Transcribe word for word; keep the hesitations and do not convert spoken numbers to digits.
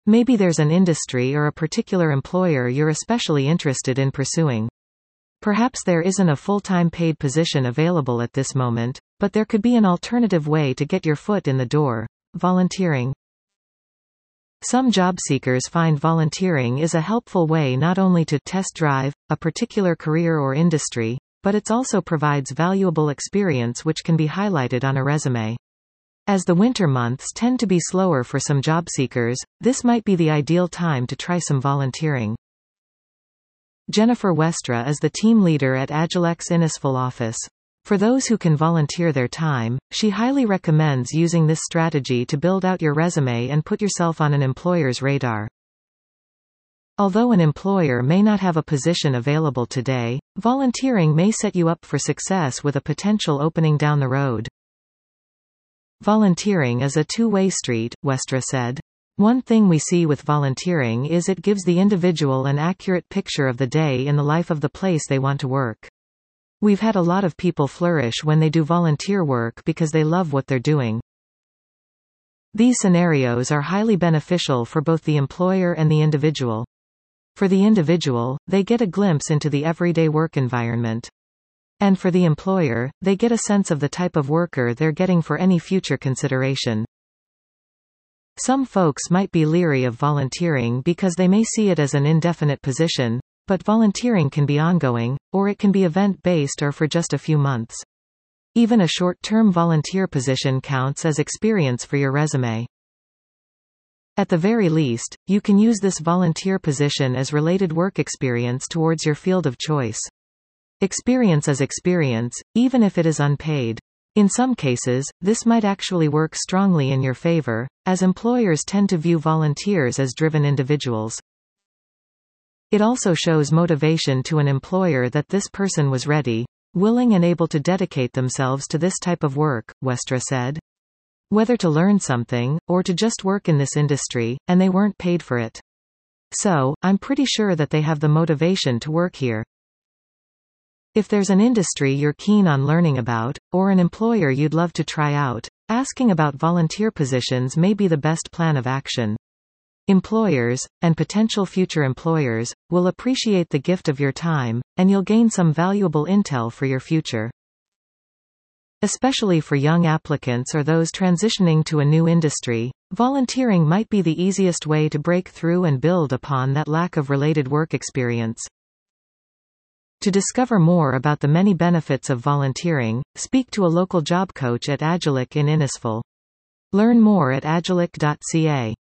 Maybe there's an industry or a particular employer you're especially interested in pursuing. Perhaps there isn't a full-time paid position available at this moment, but there could be an alternative way to get your foot in the door: volunteering. Some job seekers find volunteering is a helpful way not only to test drive a particular career or industry, but it also provides valuable experience which can be highlighted on a resume. As the winter months tend to be slower for some job seekers, this might be the ideal time to try some volunteering. Jennifer Westra is the team leader at Agilex Innisfil office. For those who can volunteer their time, she highly recommends using this strategy to build out your resume and put yourself on an employer's radar. Although an employer may not have a position available today, volunteering may set you up for success with a potential opening down the road. Volunteering is a two-way street, Westra said. One thing we see with volunteering is it gives the individual an accurate picture of the day in the life of the place they want to work. We've had a lot of people flourish when they do volunteer work because they love what they're doing. These scenarios are highly beneficial for both the employer and the individual. For the individual, they get a glimpse into the everyday work environment. And for the employer, they get a sense of the type of worker they're getting for any future consideration. Some folks might be leery of volunteering because they may see it as an indefinite position, but volunteering can be ongoing, or it can be event-based or for just a few months. Even a short-term volunteer position counts as experience for your resume. At the very least, you can use this volunteer position as related work experience towards your field of choice. Experience is experience, even if it is unpaid. In some cases, this might actually work strongly in your favor, as employers tend to view volunteers as driven individuals. It also shows motivation to an employer that this person was ready, willing and able to dedicate themselves to this type of work, Westra said. Whether to learn something, or to just work in this industry, and they weren't paid for it. So, I'm pretty sure that they have the motivation to work here. If there's an industry you're keen on learning about, or an employer you'd love to try out, asking about volunteer positions may be the best plan of action. Employers, and potential future employers, will appreciate the gift of your time, and you'll gain some valuable intel for your future. Especially for young applicants or those transitioning to a new industry, volunteering might be the easiest way to break through and build upon that lack of related work experience. To discover more about the many benefits of volunteering, speak to a local job coach at Agilec in Innisfil. Learn more at agilec dot c a.